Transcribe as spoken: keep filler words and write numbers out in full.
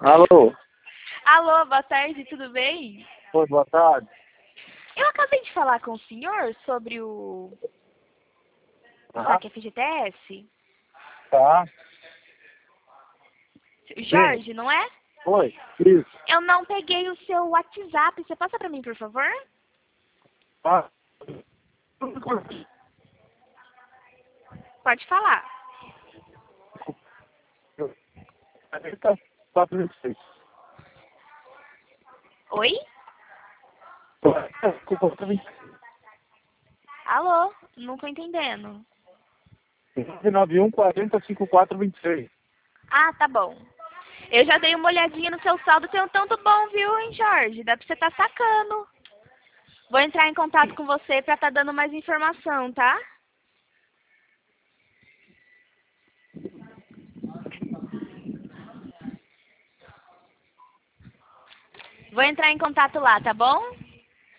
Alô? Alô, boa tarde, tudo bem? Oi, boa tarde. Eu acabei de falar com o senhor sobre o, o Ah, saque F G T S. tá. Sim. Jorge, não é? Oi, isso. Eu não peguei o seu WhatsApp. Você passa pra mim, por favor? Ah, Pode falar. quarenta, quatro, vinte e seis. Oi? Desculpa, vinte Alô? Não tô entendendo. e seis. nove nove um, quarenta, cinquenta e quatro, vinte e seis. Ah, tá bom. Eu já dei uma olhadinha no seu saldo. Tem um tanto bom, viu, hein, Jorge? Dá pra você tá sacando. Vou entrar em contato com você pra tá dando mais informação, tá? Vou entrar em contato lá, tá bom?